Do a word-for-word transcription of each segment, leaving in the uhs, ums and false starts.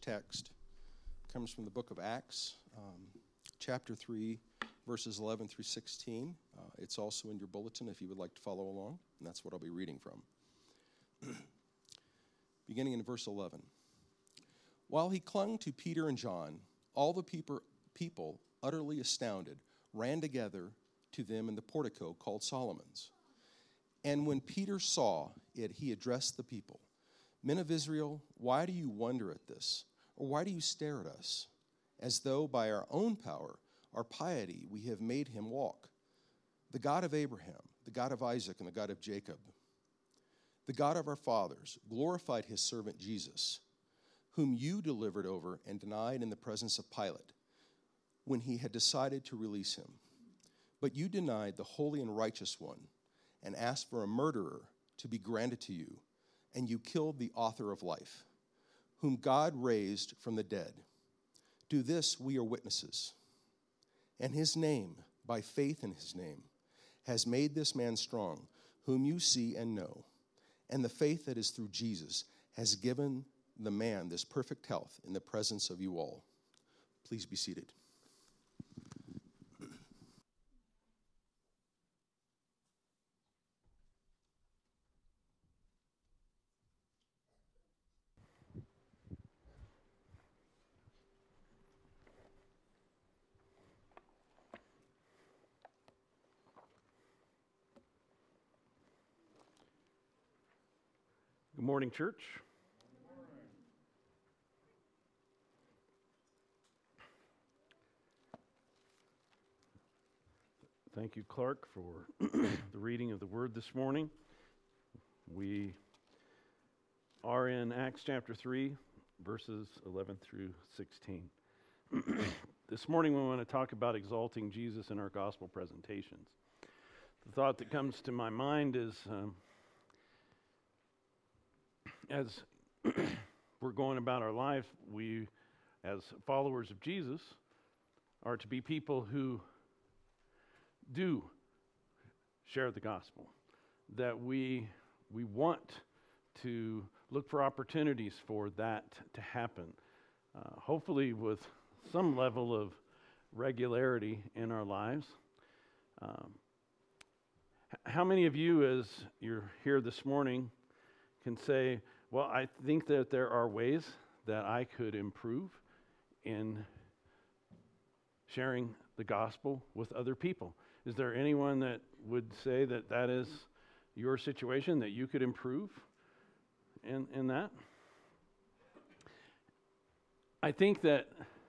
text comes from the book of Acts, um, chapter three, verses eleven through sixteen. Uh, it's also in your bulletin if you would like to follow along, and that's what I'll be reading from. Beginning in verse eleven. While he clung to Peter and John, all the people, people, utterly astounded, ran together to them in the portico called Solomon's. And when Peter saw it, he addressed the people. Men of Israel, why do you wonder at this? Or why do you stare at us? As though by our own power, our piety, we have made him walk. The God of Abraham, the God of Isaac, and the God of Jacob, the God of our fathers, glorified his servant Jesus, whom you delivered over and denied in the presence of Pilate, when he had decided to release him. But you denied the holy and righteous one, and asked for a murderer to be granted to you, and you killed the author of life, whom God raised from the dead. Do this, we are witnesses. And his name, by faith in his name, has made this man strong, whom you see and know. And the faith that is through Jesus has given the man this perfect health in the presence of you all. Please be seated. Good morning, church. Thank you, Clark, for the reading of the word this morning. We are in Acts chapter three, verses eleven through sixteen. This morning we want to talk about exalting Jesus in our gospel presentations. The thought that comes to my mind is um, as we're going about our life, we, as followers of Jesus, are to be people who do share the gospel, that we we want to look for opportunities for that to happen, uh, hopefully with some level of regularity in our lives. Um, how many of you, as you're here this morning, can say, well, I think that there are ways that I could improve in sharing the gospel with other people? Is there anyone that would say that that is your situation, that you could improve in, in that? I think that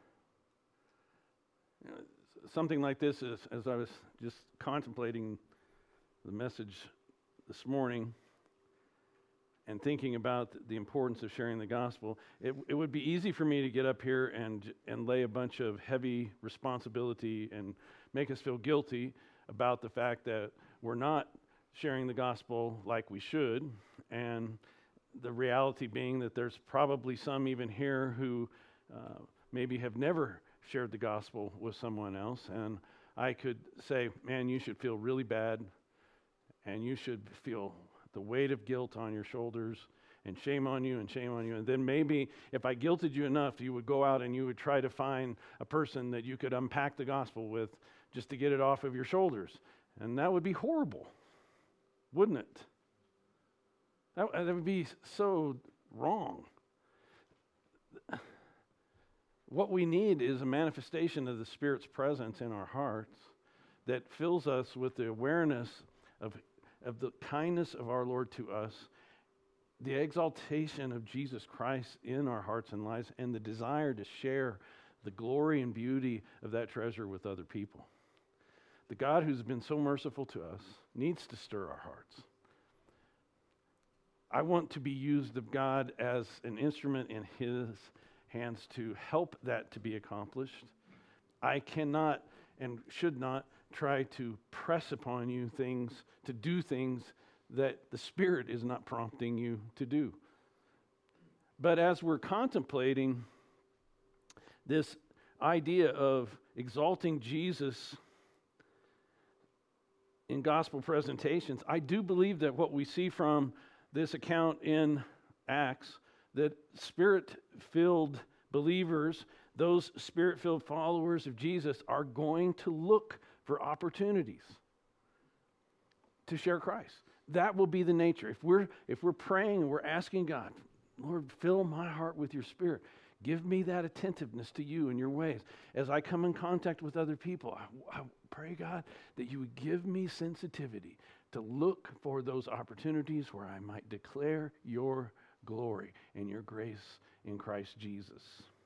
you know, something like this is, as I was just contemplating the message this morning, and thinking about the importance of sharing the gospel, it, it would be easy for me to get up here and and lay a bunch of heavy responsibility and make us feel guilty about the fact that we're not sharing the gospel like we should, and the reality being that there's probably some even here who uh, maybe have never shared the gospel with someone else, and I could say, man, you should feel really bad, and you should feel the weight of guilt on your shoulders, and shame on you, and shame on you. And then maybe if I guilted you enough, you would go out and you would try to find a person that you could unpack the gospel with just to get it off of your shoulders. And that would be horrible, wouldn't it? That, that would be so wrong. What we need is a manifestation of the Spirit's presence in our hearts that fills us with the awareness of of the kindness of our Lord to us, the exaltation of Jesus Christ in our hearts and lives, and the desire to share the glory and beauty of that treasure with other people. The God who's been so merciful to us needs to stir our hearts. I want to be used of God as an instrument in His hands to help that to be accomplished. I cannot and should not try to press upon you things, to do things that the Spirit is not prompting you to do. But as we're contemplating this idea of exalting Jesus in gospel presentations, I do believe that what we see from this account in Acts, that Spirit-filled believers, those Spirit-filled followers of Jesus, are going to look for opportunities to share Christ. That will be the nature. If we're if we're praying and we're asking God, Lord, fill my heart with your Spirit. Give me that attentiveness to you and your ways. As I come in contact with other people, I, I pray, God, that you would give me sensitivity to look for those opportunities where I might declare your glory and your grace in Christ Jesus.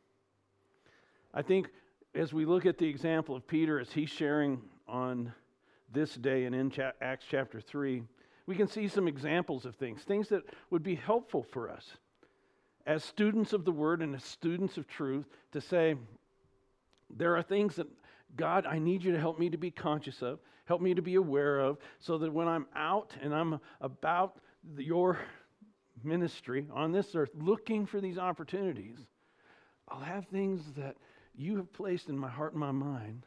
I think as we look at the example of Peter as he's sharing on this day and in cha- Acts chapter three, we can see some examples of things, things that would be helpful for us as students of the Word and as students of truth to say, there are things that, God, I need you to help me to be conscious of, help me to be aware of, so that when I'm out and I'm about your ministry on this earth, looking for these opportunities, I'll have things that you have placed in my heart and my mind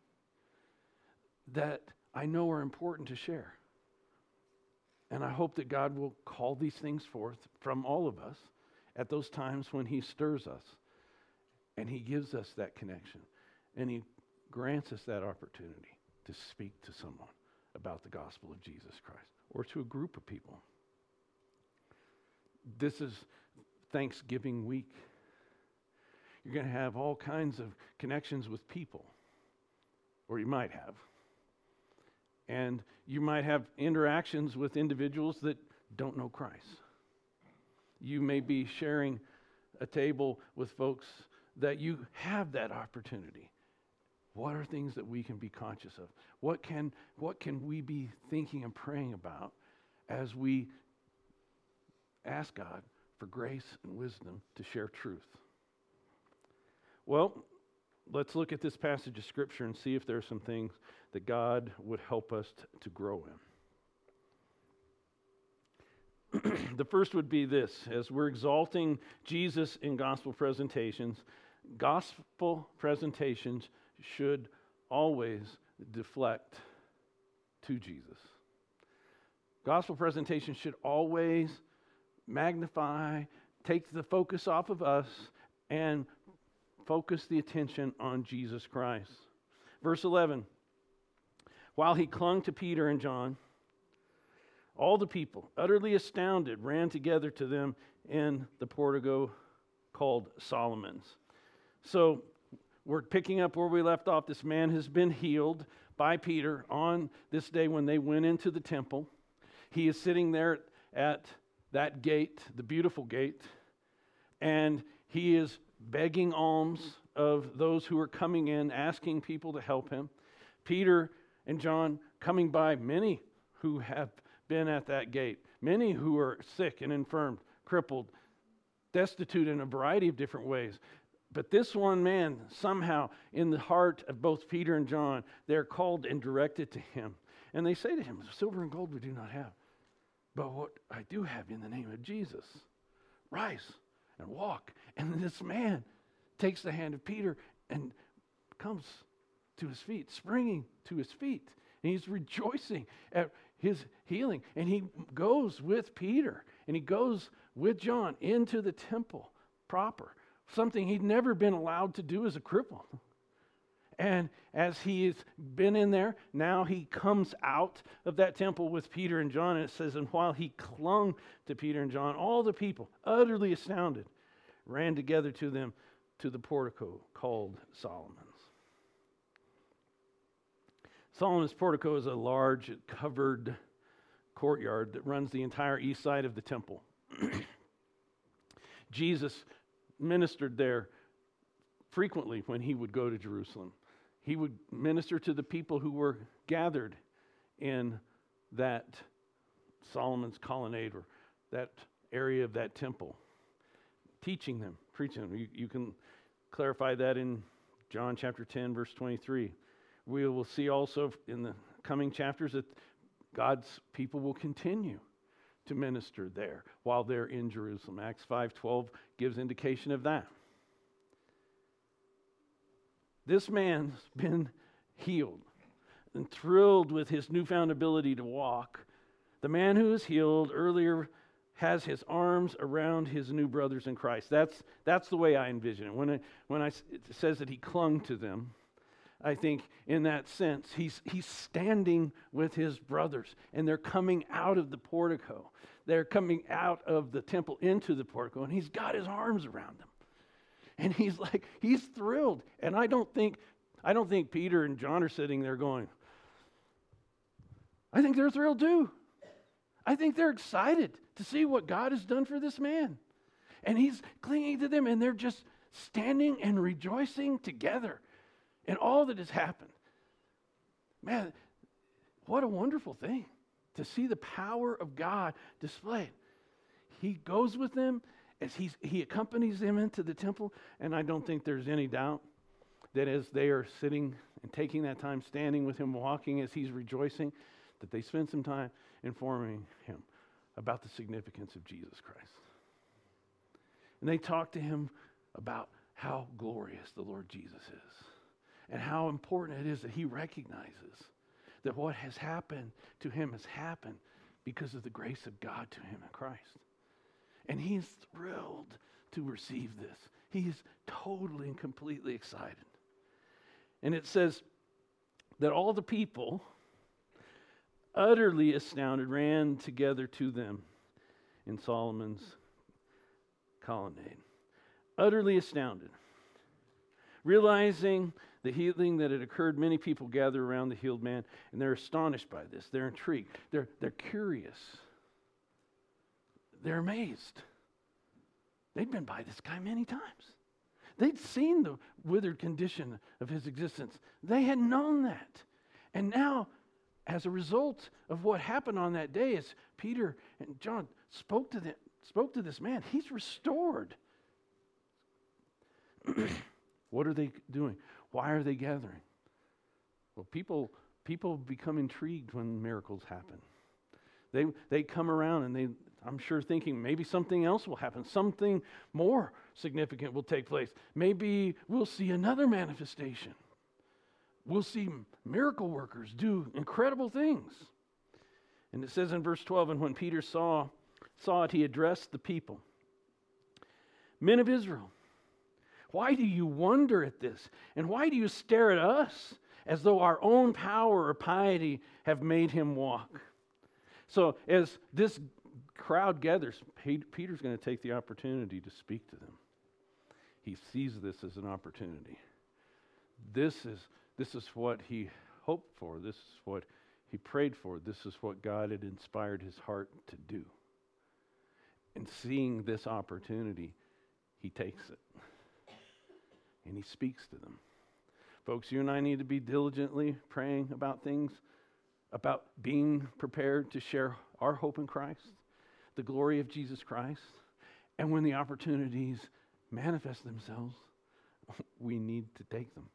that I know are important to share. And I hope that God will call these things forth from all of us at those times when he stirs us and he gives us that connection and he grants us that opportunity to speak to someone about the gospel of Jesus Christ or to a group of people. This is Thanksgiving week. You're going to have all kinds of connections with people, or you might have. And you might have interactions with individuals that don't know Christ. You may be sharing a table with folks that you have that opportunity. What are things that we can be conscious of? What can, what can we be thinking and praying about as we ask God for grace and wisdom to share truth? Well, let's look at this passage of Scripture and see if there are some things that God would help us t- to grow in. The first would be this: as we're exalting Jesus in gospel presentations, gospel presentations should always deflect to Jesus. Gospel presentations should always magnify, take the focus off of us, and focus the attention on Jesus Christ. Verse eleven, while he clung to Peter and John, all the people, utterly astounded, ran together to them in the portico called Solomon's. So we're picking up where we left off. This man has been healed by Peter on this day when they went into the temple. He is sitting there at that gate, the beautiful gate, and he is begging alms of those who are coming in, asking people to help him. Peter and John coming by, many who have been at that gate, many who are sick and infirmed, crippled, destitute in a variety of different ways. But this one man, somehow, in the heart of both Peter and John, they're called and directed to him. And they say to him, silver and gold we do not have, but what I do have in the name of Jesus, rise and walk. And this man takes the hand of Peter and comes to his feet, springing to his feet. And he's rejoicing at his healing. And he goes with Peter and he goes with John into the temple proper, something he'd never been allowed to do as a cripple. And as he's been in there, now he comes out of that temple with Peter and John. And it says, and while he clung to Peter and John, all the people, utterly astounded, ran together to them to the portico called Solomon's. Solomon's portico is a large, covered courtyard that runs the entire east side of the temple. Jesus ministered there frequently when he would go to Jerusalem. He would minister to the people who were gathered in that Solomon's colonnade or that area of that temple, teaching them, preaching them. You, you can clarify that in John chapter ten, verse twenty-three. We will see also in the coming chapters that God's people will continue to minister there while they're in Jerusalem. Acts five twelve gives indication of that. This man's been healed and thrilled with his newfound ability to walk. The man who was healed earlier has his arms around his new brothers in Christ. That's, that's the way I envision it. When, it, when I, it says that he clung to them, I think in that sense, he's, he's standing with his brothers, and they're coming out of the portico. They're coming out of the temple into the portico, and he's got his arms around them. And he's like, he's thrilled. And I don't think, I don't think Peter and John are sitting there going, I think they're thrilled too. I think they're excited to see what God has done for this man. And he's clinging to them, and they're just standing and rejoicing together in all that has happened. Man, what a wonderful thing to see the power of God displayed. He goes with them as he's, he accompanies them into the temple, and I don't think there's any doubt that as they are sitting and taking that time, standing with him, walking as he's rejoicing, that they spend some time informing him about the significance of Jesus Christ. And they talk to him about how glorious the Lord Jesus is and how important it is that he recognizes that what has happened to him has happened because of the grace of God to him in Christ. And he's thrilled to receive this. He's totally and completely excited. And it says that all the people, utterly astounded, ran together to them in Solomon's colonnade. Utterly astounded. Realizing the healing that had occurred, many people gather around the healed man, and they're astonished by this. They're intrigued. They're, they're curious. They're amazed. They'd been by this guy many times. They'd seen the withered condition of his existence. They had known that. And now, as a result of what happened on that day, as Peter and John spoke to them, spoke to this man, he's restored. What are they doing? Why are they gathering? Well, people people become intrigued when miracles happen. They they come around and they, I'm sure, thinking maybe something else will happen. Something more significant will take place. Maybe we'll see another manifestation. We'll see miracle workers do incredible things. And it says in verse twelve, and when Peter saw, saw it, he addressed the people. Men of Israel, why do you wonder at this? And why do you stare at us as though our own power or piety have made him walk? So as this crowd gathers, Peter's going to take the opportunity to speak to them. He sees this as an opportunity. This is This is what he hoped for. This is what he prayed for. This is what God had inspired his heart to do. And seeing this opportunity, he takes it. And he speaks to them. Folks, you and I need to be diligently praying about things, about being prepared to share our hope in Christ, the glory of Jesus Christ. And when the opportunities manifest themselves, we need to take them.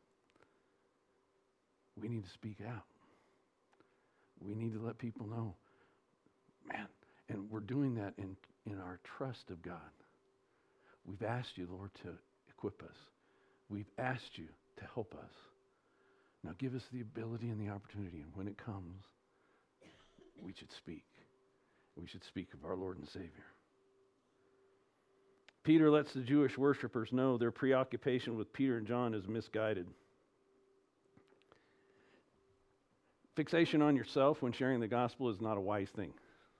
We need to speak out. We need to let people know, man, and we're doing that in, in our trust of God. We've asked you, Lord, to equip us. We've asked you to help us. Now give us the ability and the opportunity, and when it comes, we should speak. We should speak of our Lord and Savior. Peter lets the Jewish worshipers know their preoccupation with Peter and John is misguided. Fixation on yourself when sharing the gospel is not a wise thing.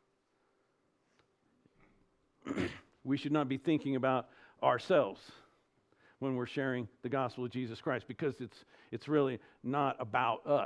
We should not be thinking about ourselves when we're sharing the gospel of Jesus Christ, because it's it's really not about us.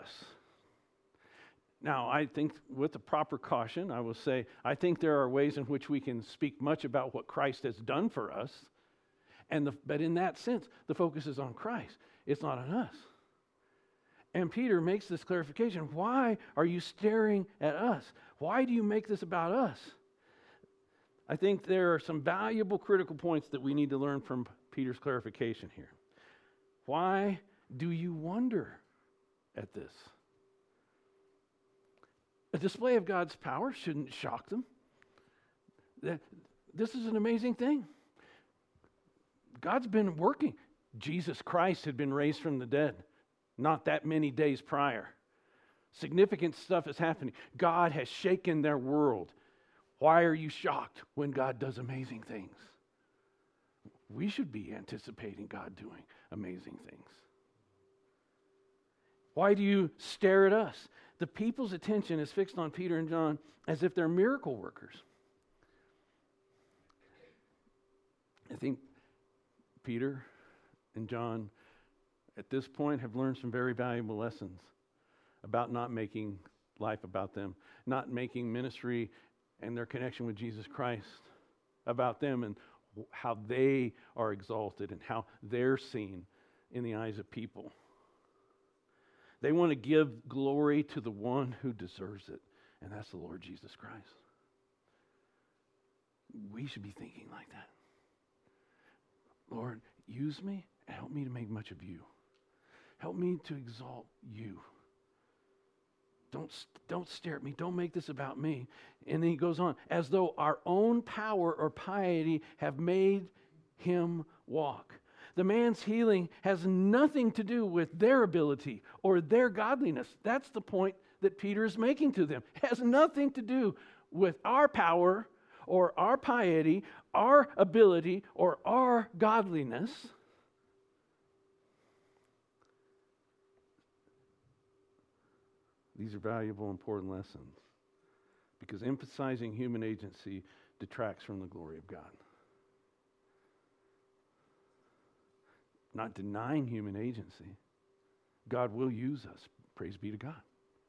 Now, I think with the proper caution, I will say, I think there are ways in which we can speak much about what Christ has done for us, and the, but in that sense, the focus is on Christ. It's not on us. And Peter makes this clarification. Why are you staring at us? Why do you make this about us? I think there are some valuable critical points that we need to learn from Peter's clarification here. Why do you wonder at this? A display of God's power shouldn't shock them. This is an amazing thing. God's been working. Jesus Christ had been raised from the dead not that many days prior. Significant stuff is happening. God has shaken their world. Why are you shocked when God does amazing things? We should be anticipating God doing amazing things. Why do you stare at us? The people's attention is fixed on Peter and John as if they're miracle workers. I think Peter and John at this point have learned some very valuable lessons about not making life about them, not making ministry and their connection with Jesus Christ about them and how they are exalted and how they're seen in the eyes of people. They want to give glory to the one who deserves it, and that's the Lord Jesus Christ. We should be thinking like that. Lord, use me and help me to make much of you. Help me to exalt you. Don't, don't stare at me. Don't make this about me. And then he goes on, as though our own power or piety have made him walk. The man's healing has nothing to do with their ability or their godliness. That's the point that Peter is making to them. It has nothing to do with our power or our piety, our ability or our godliness. These are valuable, important lessons because emphasizing human agency detracts from the glory of God. Not denying human agency. God will use us. Praise be to God.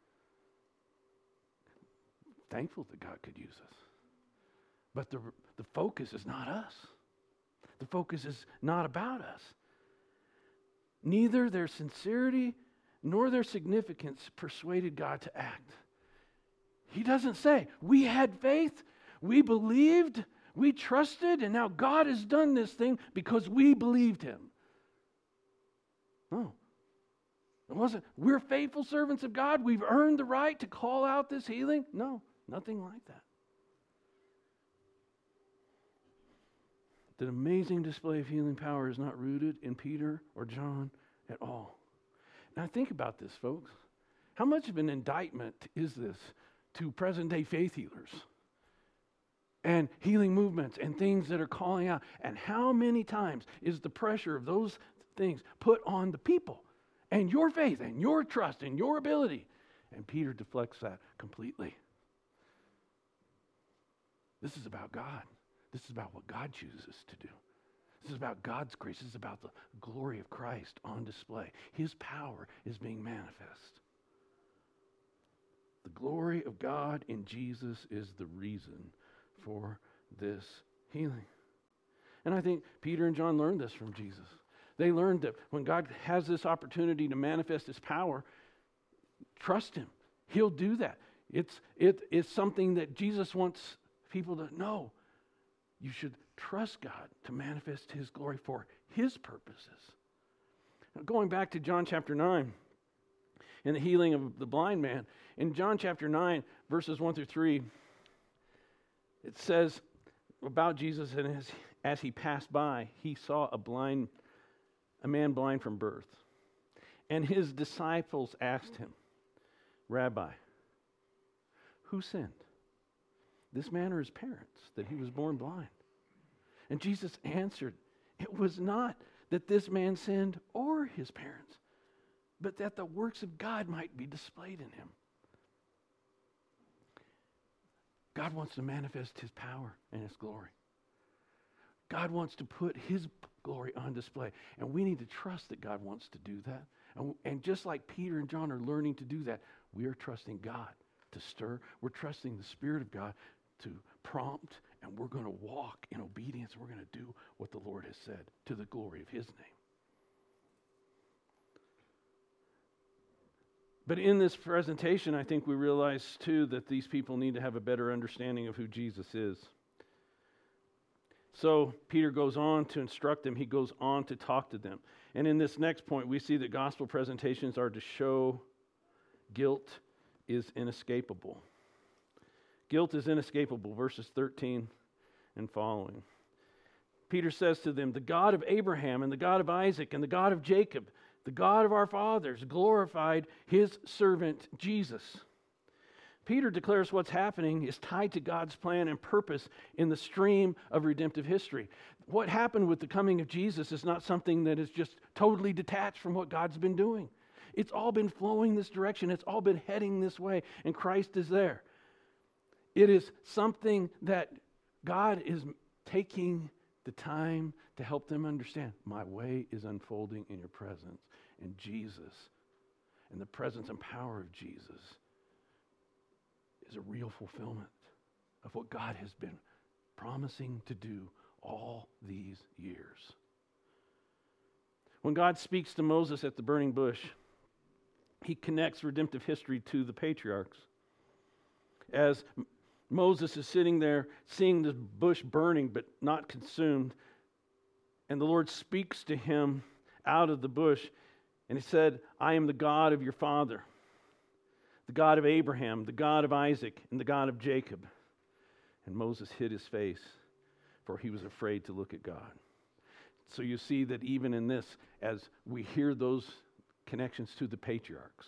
Thankful that God could use us. But the, the focus is not us. The focus is not about us. Neither their sincerity nor their significance persuaded God to act. He doesn't say, we had faith, we believed, we trusted, and now God has done this thing because we believed him. No. It wasn't, we're faithful servants of God, we've earned the right to call out this healing. No, nothing like that. The amazing display of healing power is not rooted in Peter or John at all. Now think about this, folks. How much of an indictment is this to present-day faith healers and healing movements and things that are calling out? And how many times is the pressure of those things put on the people and your faith and your trust and your ability? And Peter deflects that completely. This is about God. This is about what God chooses to do. This is about God's grace. This is about the glory of Christ on display. His power is being manifest. The glory of God in Jesus is the reason for this healing. And I think Peter and John learned this from Jesus. They learned that when God has this opportunity to manifest his power, trust him. He'll do that. It's, it, it's something that Jesus wants people to know. You should trust God to manifest his glory for his purposes. Now, going back to John chapter nine and the healing of the blind man, in John chapter nine, verses one through three, it says about Jesus, and as, as he passed by, he saw a blind, a man blind from birth. And his disciples asked him, Rabbi, who sinned, this man or his parents, that he was born blind? And Jesus answered, it was not that this man sinned or his parents, but that the works of God might be displayed in him. God wants to manifest his power and his glory. God wants to put his glory on display. And we need to trust that God wants to do that. And, and just like Peter and John are learning to do that, we are trusting God to stir. We're trusting the Spirit of God to prompt, and we're going to walk in obedience. We're going to do what the Lord has said to the glory of his name. But in this presentation, I think we realize too that these people need to have a better understanding of who Jesus is. So Peter goes on to instruct them. He goes on to talk to them. And in this next point, we see that gospel presentations are to show guilt is inescapable. Guilt is inescapable, verses thirteen and following. Peter says to them, the God of Abraham and the God of Isaac and the God of Jacob, the God of our fathers, glorified his servant Jesus. Peter declares what's happening is tied to God's plan and purpose in the stream of redemptive history. What happened with the coming of Jesus is not something that is just totally detached from what God's been doing. It's all been flowing this direction. It's all been heading this way, and Christ is there. It is something that God is taking the time to help them understand. My way is unfolding in your presence, and Jesus, and the presence and power of Jesus is a real fulfillment of what God has been promising to do all these years. When God speaks to Moses at the burning bush, he connects redemptive history to the patriarchs. As Moses is sitting there seeing the bush burning but not consumed, and the Lord speaks to him out of the bush, and he said, I am the God of your father, the God of Abraham, the God of Isaac, and the God of Jacob. And Moses hid his face, for he was afraid to look at God. So you see that even in this, as we hear those connections to the patriarchs,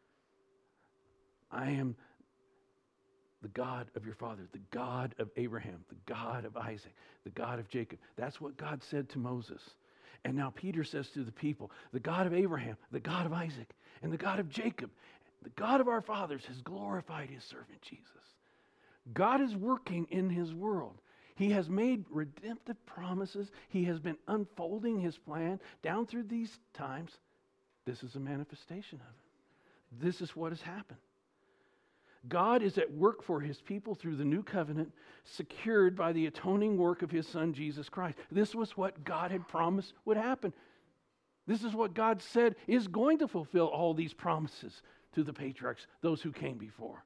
I am the God of your father, the God of Abraham, the God of Isaac, the God of Jacob. That's what God said to Moses. And now Peter says to the people, the God of Abraham, the God of Isaac, and the God of Jacob, the God of our fathers has glorified his servant Jesus. God is working in his world. He has made redemptive promises. He has been unfolding his plan down through these times. This is a manifestation of it. This is what has happened. God is at work for his people through the new covenant, secured by the atoning work of his Son, Jesus Christ. This was what God had promised would happen. This is what God said is going to fulfill all these promises to the patriarchs, those who came before.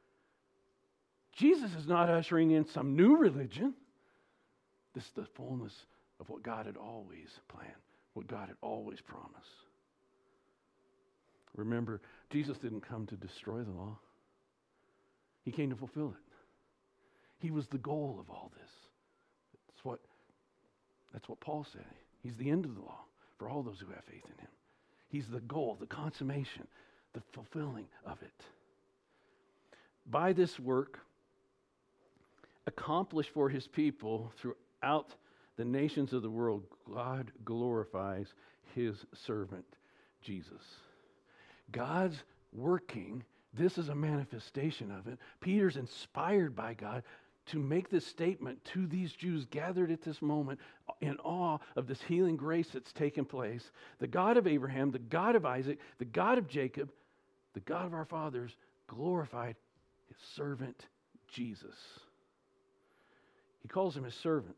Jesus is not ushering in some new religion. This is the fullness of what God had always planned, what God had always promised. Remember, Jesus didn't come to destroy the law. He came to fulfill it. He was the goal of all this. That's what, that's what Paul said. He's the end of the law for all those who have faith in him. He's the goal, the consummation, the fulfilling of it. By this work, accomplished for his people throughout the nations of the world, God glorifies his servant, Jesus. God's working. This is a manifestation of it. Peter's inspired by God to make this statement to these Jews gathered at this moment in awe of this healing grace that's taken place. The God of Abraham, the God of Isaac, the God of Jacob, the God of our fathers glorified his servant Jesus. He calls him his servant.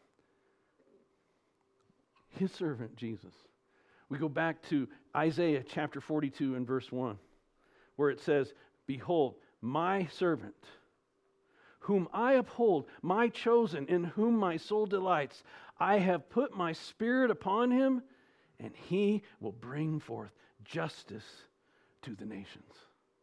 His servant Jesus. We go back to Isaiah chapter forty-two and verse one, where it says, behold, my servant, whom I uphold, my chosen, in whom my soul delights. I have put my spirit upon him, and he will bring forth justice to the nations.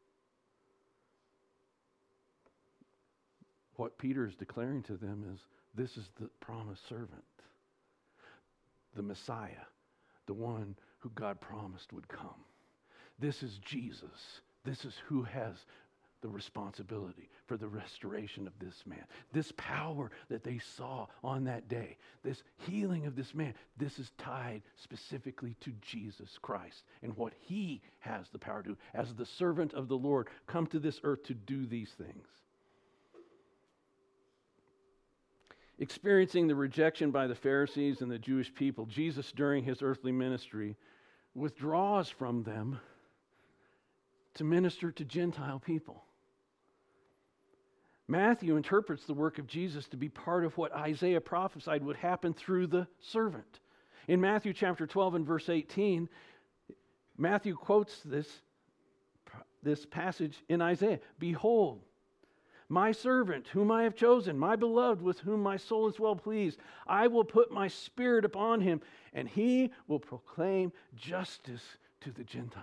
What Peter is declaring to them is, this is the promised servant, the Messiah, the one who God promised would come. This is Jesus. This is who has the responsibility for the restoration of this man. This power that they saw on that day, this healing of this man, this is tied specifically to Jesus Christ and what he has the power to do as the servant of the Lord, come to this earth to do these things. Experiencing the rejection by the Pharisees and the Jewish people, Jesus, during his earthly ministry, withdraws from them to minister to Gentile people. Matthew interprets the work of Jesus to be part of what Isaiah prophesied would happen through the servant. In Matthew chapter twelve and verse eighteen, Matthew quotes this, this passage in Isaiah. Behold, my servant, whom I have chosen, my beloved, with whom my soul is well pleased. I will put my spirit upon him, and he will proclaim justice to the Gentiles.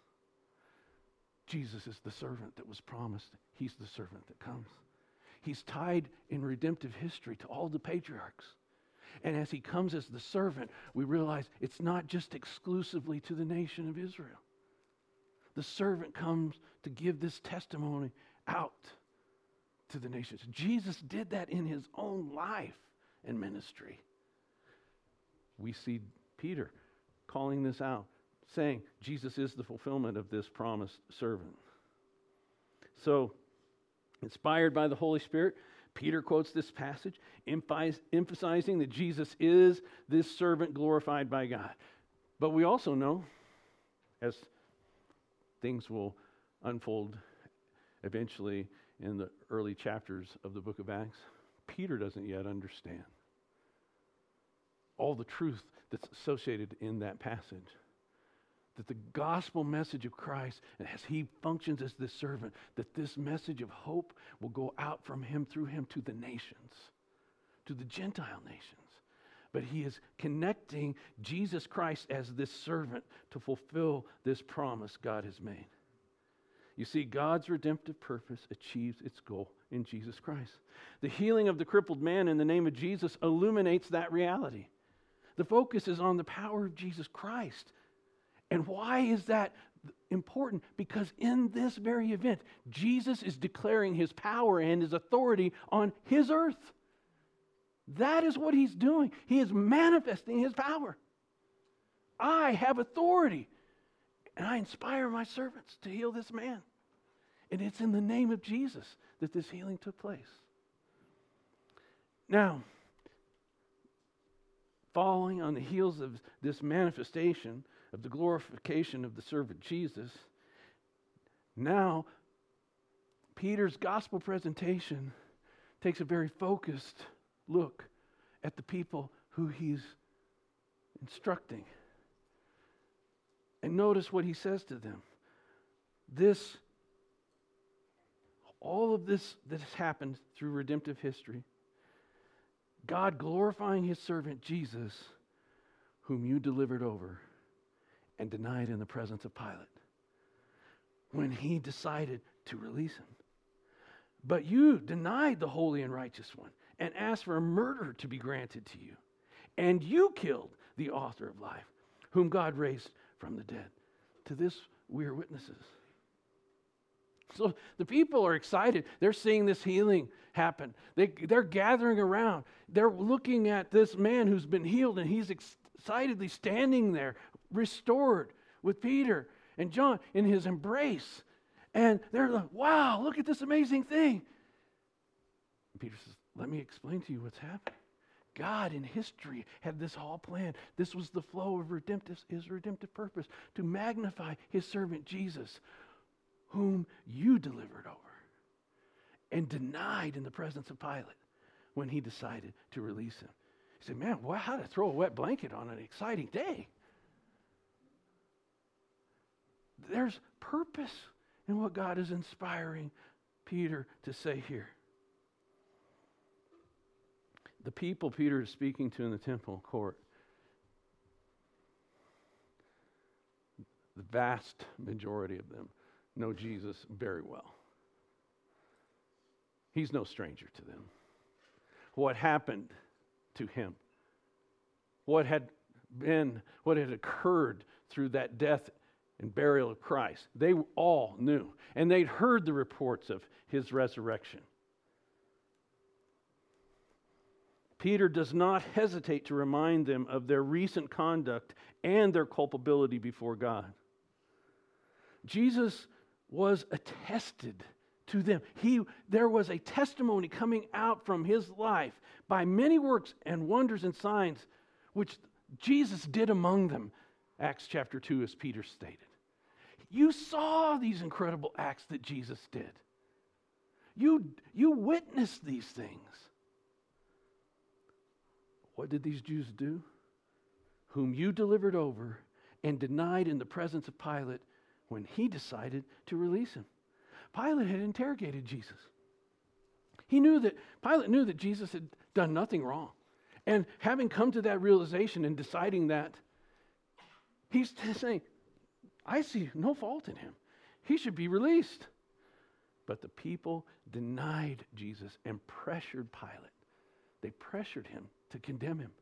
Jesus is the servant that was promised. He's the servant that comes. He's tied in redemptive history to all the patriarchs. And as he comes as the servant, we realize it's not just exclusively to the nation of Israel. The servant comes to give this testimony out to the nations. Jesus did that in his own life and ministry. We see Peter calling this out, saying Jesus is the fulfillment of this promised servant. So, inspired by the Holy Spirit, Peter quotes this passage, emphasizing that Jesus is this servant glorified by God. But we also know, as things will unfold eventually in the early chapters of the book of Acts, Peter doesn't yet understand all the truth that's associated in that passage. That the gospel message of Christ, and as he functions as this servant, that this message of hope will go out from him, through him, to the nations, to the Gentile nations. But he is connecting Jesus Christ as this servant to fulfill this promise God has made. You see, God's redemptive purpose achieves its goal in Jesus Christ. The healing of the crippled man in the name of Jesus illuminates that reality. The focus is on the power of Jesus Christ. And why is that important? Because in this very event, Jesus is declaring his power and his authority on his earth. That is what he's doing. He is manifesting his power. I have authority, and I inspire my servants to heal this man. And it's in the name of Jesus that this healing took place. Now, following on the heels of this manifestation of the glorification of the servant Jesus, now Peter's gospel presentation takes a very focused look at the people who he's instructing. And notice what he says to them. This, all of this that has happened through redemptive history, God glorifying his servant Jesus, whom you delivered over and denied in the presence of Pilate, when he decided to release him. But you denied the holy and righteous one and asked for a murder to be granted to you. And you killed the author of life, whom God raised from the dead. To this we are witnesses. So the people are excited. They're seeing this healing happen. They, they're gathering around. They're looking at this man who's been healed, and he's excitedly standing there, restored with Peter and John in his embrace. And they're like, wow, look at this amazing thing. And Peter says, let me explain to you what's happening. God in history had this all planned. This was the flow of redemptive, his redemptive purpose, to magnify his servant Jesus, whom you delivered over and denied in the presence of Pilate when he decided to release him. He said, man, wow, how to throw a wet blanket on an exciting day. There's purpose in what God is inspiring Peter to say here. The people Peter is speaking to in the temple court, the vast majority of them know Jesus very well. He's no stranger to them. What happened to him, what had been, what had occurred through that death and burial of Christ, they all knew. And they'd heard the reports of his resurrection. Peter does not hesitate to remind them of their recent conduct and their culpability before God. Jesus was attested to them. He, there was a testimony coming out from his life by many works and wonders and signs which Jesus did among them. Acts chapter two, as Peter stated. You saw these incredible acts that Jesus did. You, you witnessed these things. What did these Jews do? Whom you delivered over and denied in the presence of Pilate when he decided to release him. Pilate had interrogated Jesus. He knew that, Pilate knew that Jesus had done nothing wrong. And having come to that realization and deciding that, he's saying, I see no fault in him. He should be released. But the people denied Jesus and pressured Pilate. They pressured him to condemn him.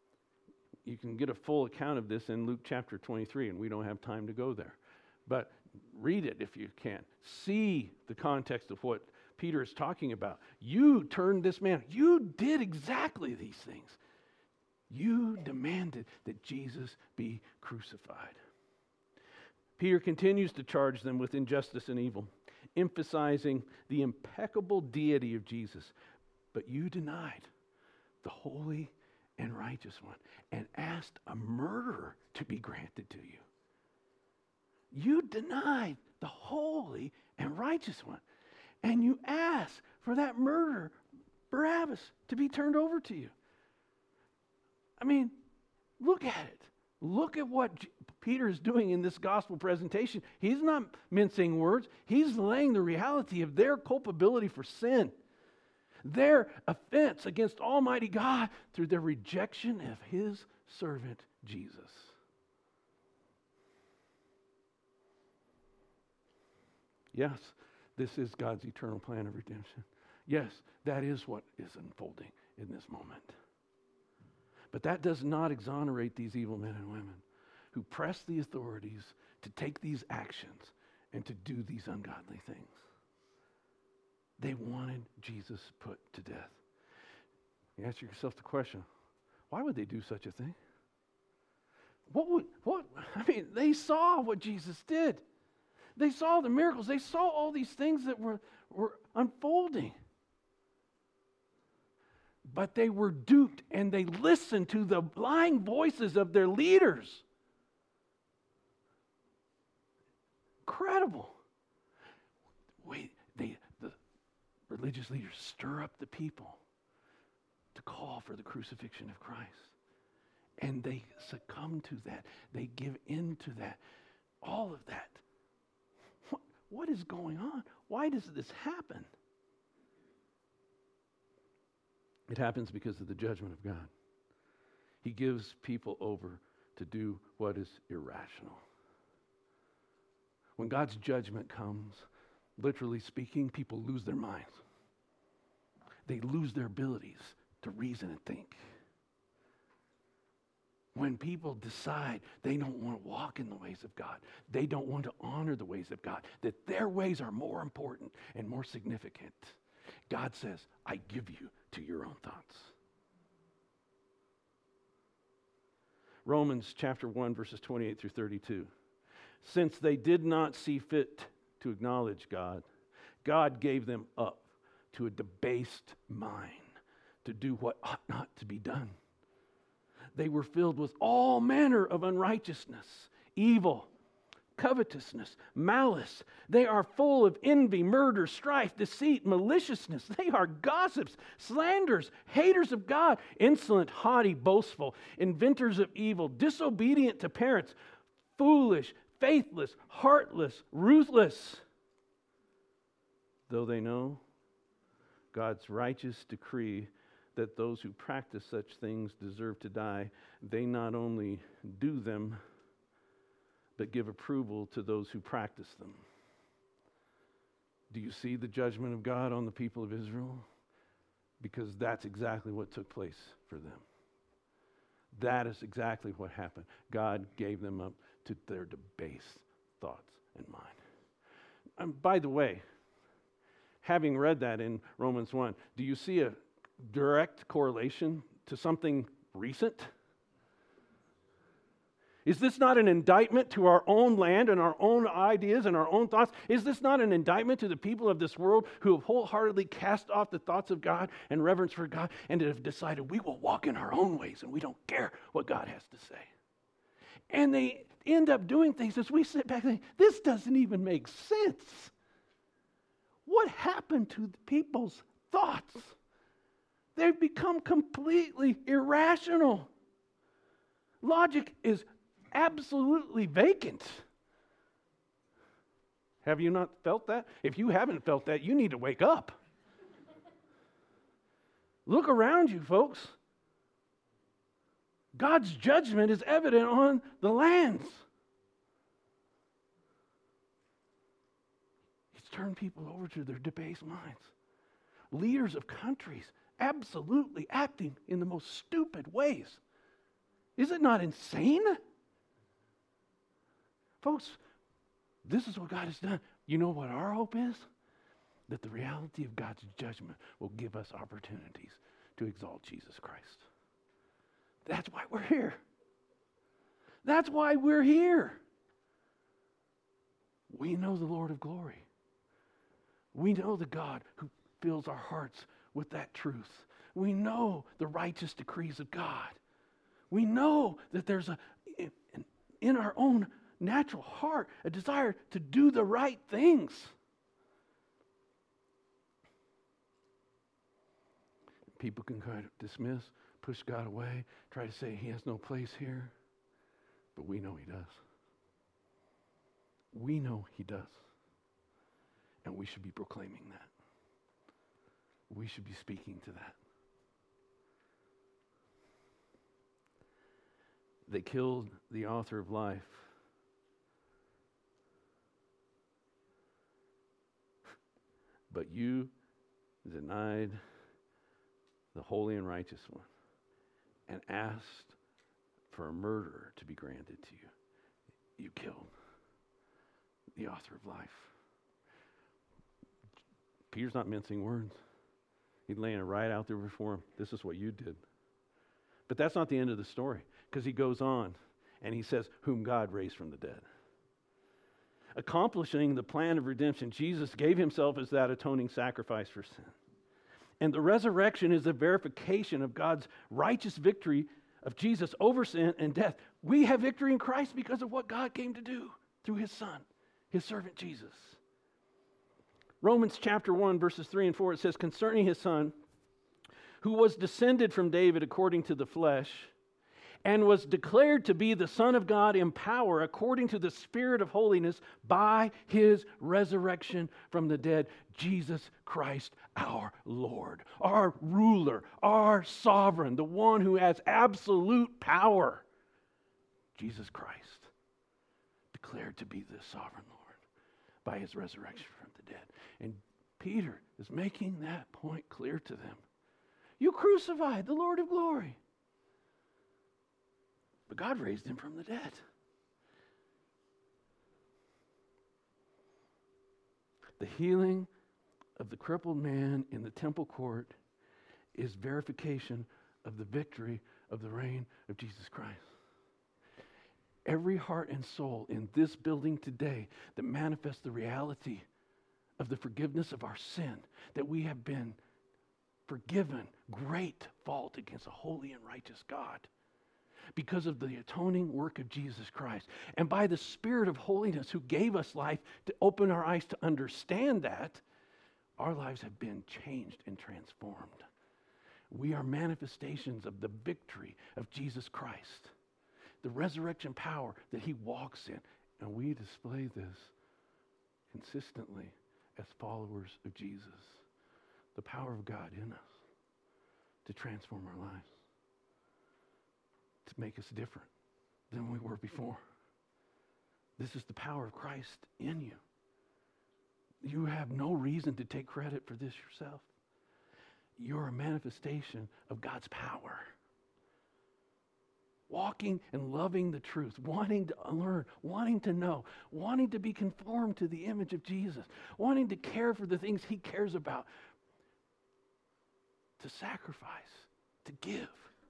You can get a full account of this in Luke chapter twenty-three, and we don't have time to go there. But read it if you can. See the context of what Peter is talking about. You turned this man. You did exactly these things. You demanded that Jesus be crucified. Peter continues to charge them with injustice and evil, emphasizing the impeccable deity of Jesus. But you denied the holy and righteous one and asked a murderer to be granted to you. You denied the holy and righteous one, and you asked for that murderer, Barabbas, to be turned over to you. I mean, look at it. Look at what J- Peter is doing in this gospel presentation. He's not mincing words. He's laying the reality of their culpability for sin, their offense against Almighty God through their rejection of His servant Jesus. Yes, this is God's eternal plan of redemption. Yes, that is what is unfolding in this moment. But that does not exonerate these evil men and women who press the authorities to take these actions and to do these ungodly things. They wanted Jesus put to death. You ask yourself the question, why would they do such a thing? What would, what, I mean, they saw what Jesus did. They saw the miracles. They saw all these things that were, were unfolding. But they were duped and they listened to the lying voices of their leaders. Incredible. Wait, they, the religious leaders stir up the people to call for the crucifixion of Christ. And they succumb to that. They give in to that. All of that. What, what is going on? Why does this happen? It happens because of the judgment of God. He gives people over to do what is irrational. When God's judgment comes, literally speaking, people lose their minds. They lose their abilities to reason and think. When people decide they don't want to walk in the ways of God, they don't want to honor the ways of God, that their ways are more important and more significant, God says, I give you to your own thoughts. Romans chapter one, verses twenty-eight through thirty-two. Since they did not see fit to acknowledge God, God gave them up to a debased mind to do what ought not to be done. They were filled with all manner of unrighteousness, evil, covetousness, malice. They are full of envy, murder, strife, deceit, maliciousness. They are gossips, slanderers, haters of God, insolent, haughty, boastful, inventors of evil, disobedient to parents, foolish, faithless, heartless, ruthless. Though they know God's righteous decree that those who practice such things deserve to die, they not only do them, but give approval to those who practice them. Do you see the judgment of God on the people of Israel? Because that's exactly what took place for them. That is exactly what happened. God gave them up to their debased thoughts and mind. And by the way, having read that in Romans one, do you see a direct correlation to something recent? Is this not an indictment to our own land and our own ideas and our own thoughts? Is this not an indictment to the people of this world who have wholeheartedly cast off the thoughts of God and reverence for God and have decided we will walk in our own ways and we don't care what God has to say? And they end up doing things as we sit back and think, this doesn't even make sense. What happened to the people's thoughts? They've become completely irrational. Logic is absolutely vacant. Have you not felt that? If you haven't felt that, you need to wake up. Look around you, folks. God's judgment is evident on the lands. He's turned people over to their debased minds. Leaders of countries absolutely acting in the most stupid ways. Is it not insane? Folks, This is what God has done. You know what our hope is? That the reality of God's judgment will give us opportunities to exalt Jesus Christ. That's why we're here. That's why we're here. We know the Lord of glory. We know the God who fills our hearts with that truth. We know the righteous decrees of God. We know that there's a, in, in our own natural heart, a desire to do the right things. People can kind of dismiss, push God away, try to say he has no place here. But we know he does. We know he does. And we should be proclaiming that. We should be speaking to that. They killed the author of life. But you denied the holy and righteous one and asked for a murderer to be granted to you. You killed the author of life. Peter's not mincing words. He's laying it right out there before him. This is what you did. But that's not the end of the story, because he goes on and he says, whom God raised from the dead. Accomplishing the plan of redemption, Jesus gave himself as that atoning sacrifice for sin. And the resurrection is the verification of God's righteous victory of Jesus over sin and death. We have victory in Christ because of what God came to do through his Son, his servant Jesus. Romans chapter one, verses three and four, it says, concerning his Son, who was descended from David according to the flesh, and was declared to be the Son of God in power according to the Spirit of holiness by his resurrection from the dead, Jesus Christ our Lord, our ruler, our sovereign, the one who has absolute power. Jesus Christ, declared to be the sovereign Lord by his resurrection from the dead. And Peter is making that point clear to them. You crucified the Lord of glory. But God raised him from the dead. The healing of the crippled man in the temple court is verification of the victory of the reign of Jesus Christ. Every heart and soul in this building today that manifests the reality of the forgiveness of our sin, that we have been forgiven great fault against a holy and righteous God because of the atoning work of Jesus Christ. And by the Spirit of holiness who gave us life to open our eyes to understand that, our lives have been changed and transformed. We are manifestations of the victory of Jesus Christ, the resurrection power that he walks in. And we display this consistently as followers of Jesus. The power of God in us to transform our lives, to make us different than we were before. This is the power of Christ in you. You have no reason to take credit for this yourself. You're a manifestation of God's power. Walking and loving the truth, wanting to learn, wanting to know, wanting to be conformed to the image of Jesus, wanting to care for the things he cares about, to sacrifice, to give.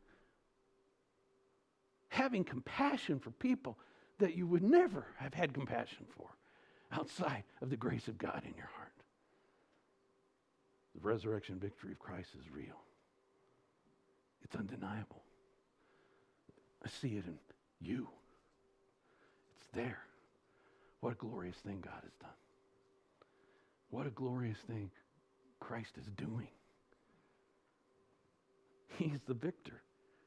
Having compassion for people that you would never have had compassion for outside of the grace of God in your heart. The resurrection victory of Christ is real. It's undeniable. I see it in you. It's there. What a glorious thing God has done. What a glorious thing Christ is doing. He's the victor.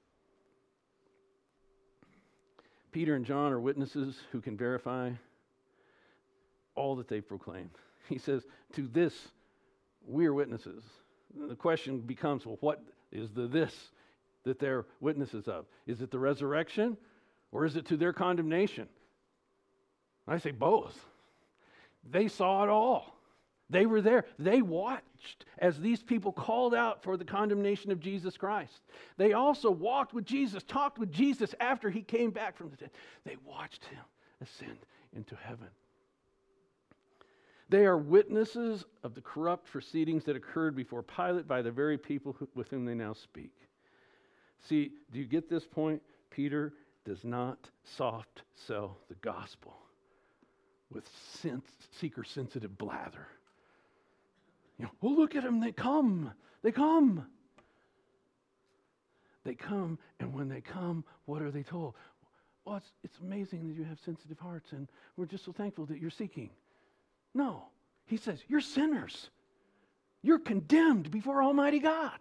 Peter and John are witnesses who can verify all that they've proclaimed. He says, to this, we are witnesses. The question becomes, well, what is the this that they're witnesses of? Is it the resurrection, or is it to their condemnation? I say both. They saw it all. They were there. They watched as these people called out for the condemnation of Jesus Christ. They also walked with Jesus, talked with Jesus after he came back from the dead. They watched him ascend into heaven. They are witnesses of the corrupt proceedings that occurred before Pilate by the very people who, with whom they now speak. See, do you get this point? Peter does not soft sell the gospel with sense, seeker-sensitive blather. You know, well, look at them, they come, they come. They come, and when they come, what are they told? Well, it's, it's amazing that you have sensitive hearts, and we're just so thankful that you're seeking. No, he says, you're sinners. You're condemned before Almighty God.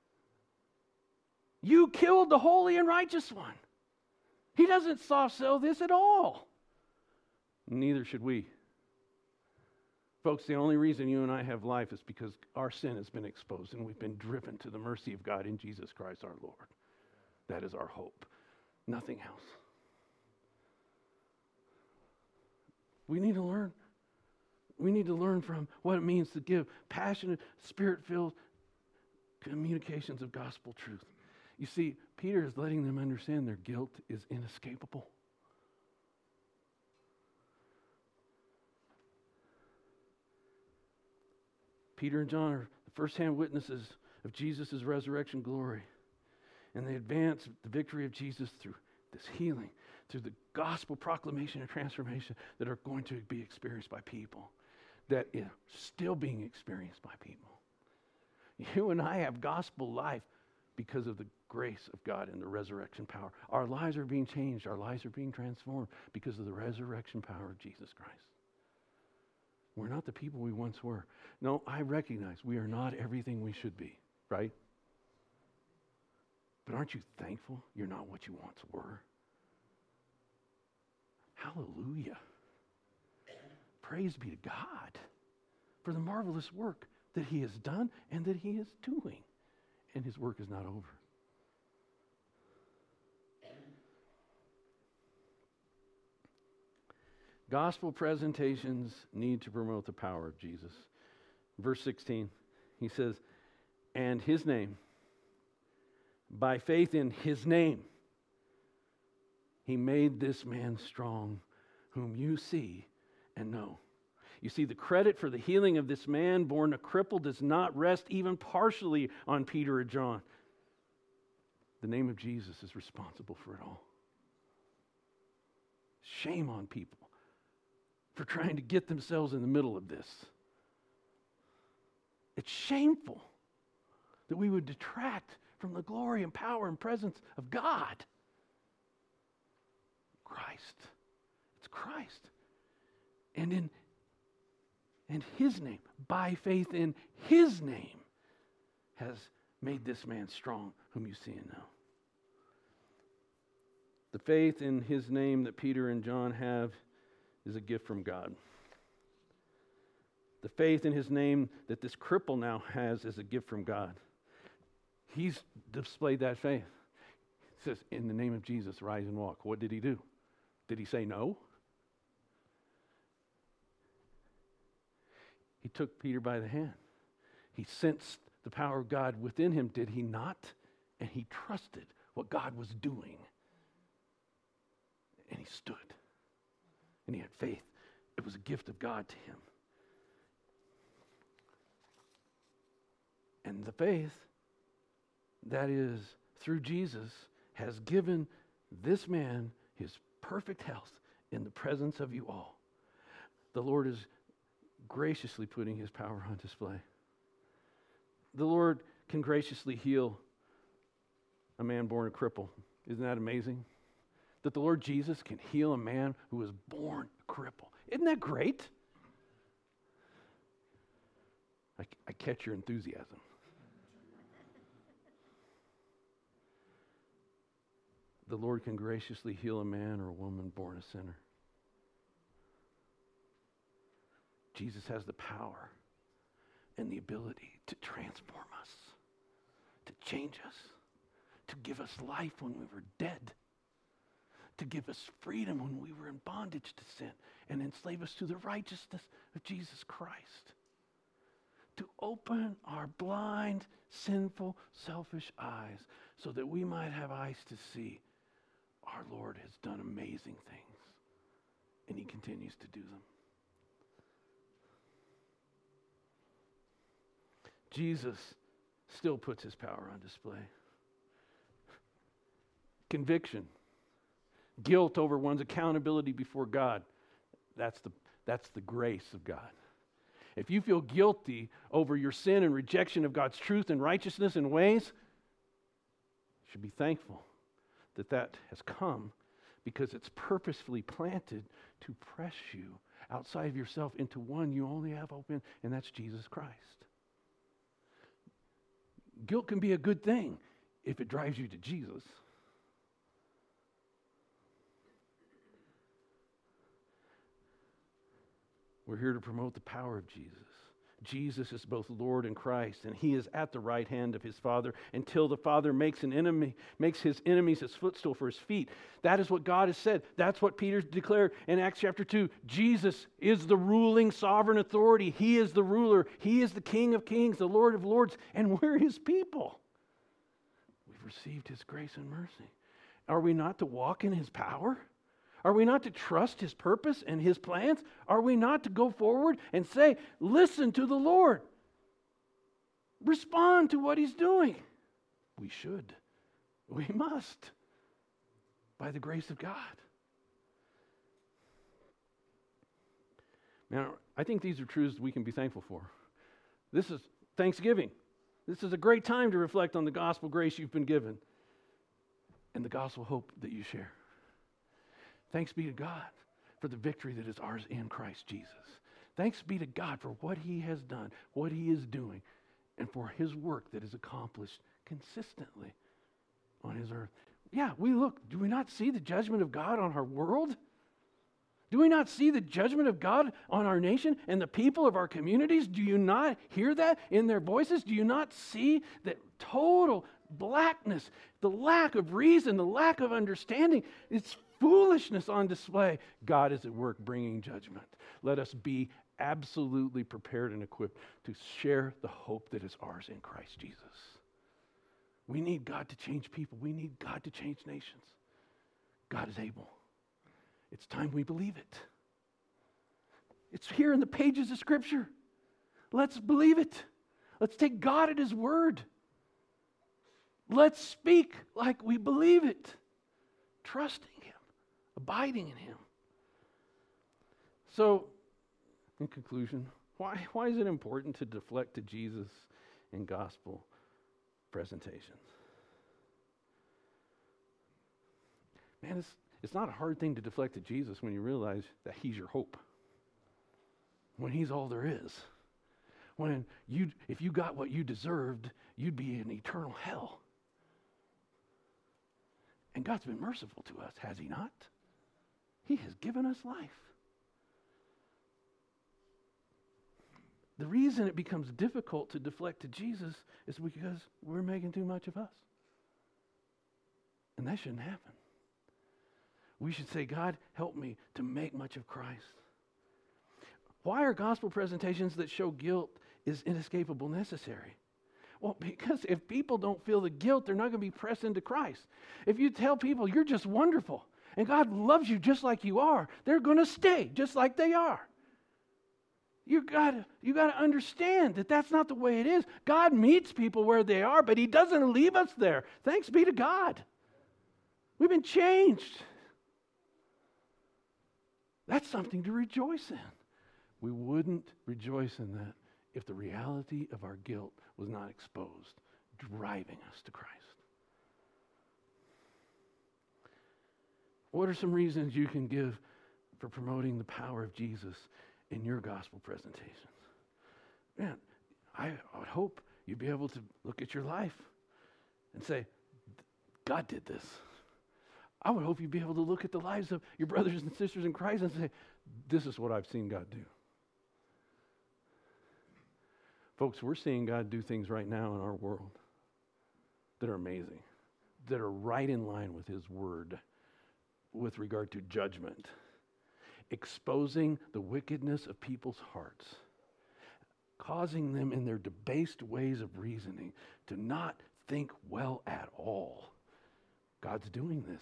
You killed the holy and righteous one. He doesn't soft sell this at all. Neither should we. Folks, the only reason you and I have life is because our sin has been exposed and we've been driven to the mercy of God in Jesus Christ our Lord. That is our hope. Nothing else. We need to learn. We need to learn from what it means to give passionate, spirit-filled communications of gospel truth. You see, Peter is letting them understand their guilt is inescapable. Peter and John are the first-hand witnesses of Jesus' resurrection glory. And they advance the victory of Jesus through this healing, through the gospel proclamation and transformation that are going to be experienced by people, that is still being experienced by people. You and I have gospel life because of the grace of God and the resurrection power. Our lives are being changed. Our lives are being transformed because of the resurrection power of Jesus Christ. We're not the people we once were. No, I recognize we are not everything we should be, right? But aren't you thankful you're not what you once were? Hallelujah. Praise be to God for the marvelous work that he has done and that he is doing. And his work is not over. Gospel presentations need to promote the power of Jesus. Verse sixteen, he says, and his name, by faith in his name, he made this man strong, whom you see and know. You see, the credit for the healing of this man born a cripple does not rest even partially on Peter or John. The name of Jesus is responsible for it all. Shame on people for trying to get themselves in the middle of this. It's shameful that we would detract from the glory and power and presence of God. Christ. It's Christ. And in and his name, by faith in his name, has made this man strong, whom you see and know. The faith in his name that Peter and John have is a gift from God. The faith in his name that this cripple now has is a gift from God. He's displayed that faith. He says, in the name of Jesus, rise and walk. What did he do? Did he say no? He took Peter by the hand. He sensed the power of God within him, did he not? And he trusted what God was doing. And he stood. And he had faith. It was a gift of God to him. And the faith that is through Jesus has given this man his perfect health in the presence of you all. The Lord is graciously putting his power on display. The Lord can graciously heal a man born a cripple. Isn't that amazing? That the Lord Jesus can heal a man who was born a cripple. Isn't that great? I, I catch your enthusiasm. The Lord can graciously heal a man or a woman born a sinner. Jesus has the power and the ability to transform us, to change us, to give us life when we were dead, to give us freedom when we were in bondage to sin, and enslave us to the righteousness of Jesus Christ. To open our blind, sinful, selfish eyes so that we might have eyes to see our Lord has done amazing things, and he continues to do them. Jesus still puts his power on display. Conviction, guilt over one's accountability before God. That's the, that's the grace of God. If you feel guilty over your sin and rejection of God's truth and righteousness and ways, you should be thankful that that has come, because it's purposefully planted to press you outside of yourself into one you only have hope in, and that's Jesus Christ. Guilt can be a good thing if it drives you to Jesus. We're here to promote the power of Jesus. Jesus is both Lord and Christ, and he is at the right hand of his Father until the Father makes an enemy, makes his enemies his footstool for his feet. That is what God has said. That's what Peter declared in Acts chapter two. Jesus is the ruling sovereign authority. He is the ruler. He is the King of kings, the Lord of lords, and we're his people. We've received his grace and mercy. Are we not to walk in his power? Are we not to trust his purpose and his plans? Are we not to go forward and say, listen to the Lord? Respond to what he's doing. We should. We must. By the grace of God. Now, I think these are truths we can be thankful for. This is Thanksgiving. This is a great time to reflect on the gospel grace you've been given and the gospel hope that you share. Thanks be to God for the victory that is ours in Christ Jesus. Thanks be to God for what he has done, what he is doing, and for his work that is accomplished consistently on his earth. Yeah, we look, do we not see the judgment of God on our world? Do we not see the judgment of God on our nation and the people of our communities? Do you not hear that in their voices? Do you not see that total blackness, the lack of reason, the lack of understanding? It's foolishness on display. God is at work bringing judgment. Let us be absolutely prepared and equipped to share the hope that is ours in Christ Jesus. We need God to change people. We need God to change nations. God is able. It's time we believe it. It's here in the pages of Scripture. Let's believe it. Let's take God at his word. Let's speak like we believe it, trusting him, abiding in him. So, in conclusion, why, why is it important to deflect to Jesus in gospel presentations? Man, it's, it's not a hard thing to deflect to Jesus when you realize that he's your hope. When he's all there is. When you, if you got what you deserved, you'd be in eternal hell. And God's been merciful to us, has he not? He has given us life. The reason it becomes difficult to deflect to Jesus is because we're making too much of us. And that shouldn't happen. We should say, God, help me to make much of Christ. Why are gospel presentations that show guilt is inescapable necessary? Well, because if people don't feel the guilt, they're not going to be pressed into Christ. If you tell people you're just wonderful and God loves you just like you are, they're going to stay just like they are. You got to you got to understand that that's not the way it is. God meets people where they are, but he doesn't leave us there. Thanks be to God. We've been changed. That's something to rejoice in. We wouldn't rejoice in that if the reality of our guilt was not exposed, driving us to Christ. What are some reasons you can give for promoting the power of Jesus in your gospel presentations? Man, I, I would hope you'd be able to look at your life and say, God did this. I would hope you'd be able to look at the lives of your brothers and sisters in Christ and say, this is what I've seen God do. Folks, we're seeing God do things right now in our world that are amazing, that are right in line with his word with regard to judgment, exposing the wickedness of people's hearts, causing them in their debased ways of reasoning to not think well at all. God's doing this.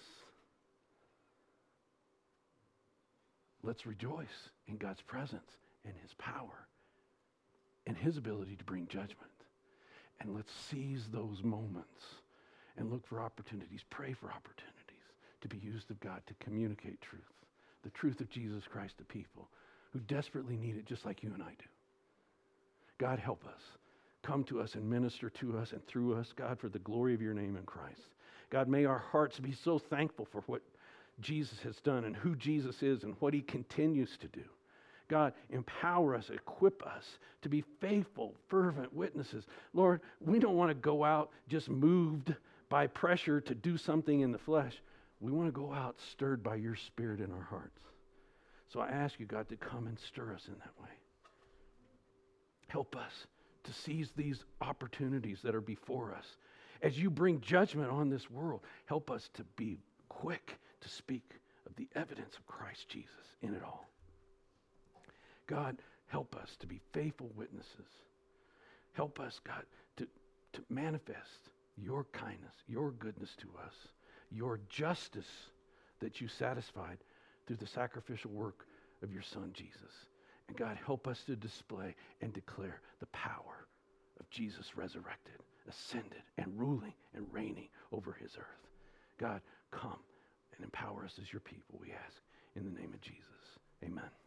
Let's rejoice in God's presence and his power and his ability to bring judgment. And let's seize those moments and look for opportunities, pray for opportunities to be used of God to communicate truth, the truth of Jesus Christ to people who desperately need it just like you and I do. God, help us. Come to us and minister to us and through us, God, for the glory of your name in Christ. God, may our hearts be so thankful for what Jesus has done and who Jesus is and what he continues to do. God, empower us, equip us to be faithful, fervent witnesses. Lord, we don't want to go out just moved by pressure to do something in the flesh. We want to go out stirred by your Spirit in our hearts. So I ask you, God, to come and stir us in that way. Help us to seize these opportunities that are before us. As you bring judgment on this world, help us to be quick to speak of the evidence of Christ Jesus in it all. God, help us to be faithful witnesses. Help us, God, to, to manifest your kindness, your goodness to us, your justice that you satisfied through the sacrificial work of your Son, Jesus. And God, help us to display and declare the power of Jesus resurrected, ascended, and ruling and reigning over his earth. God, come and empower us as your people, we ask, in the name of Jesus. Amen.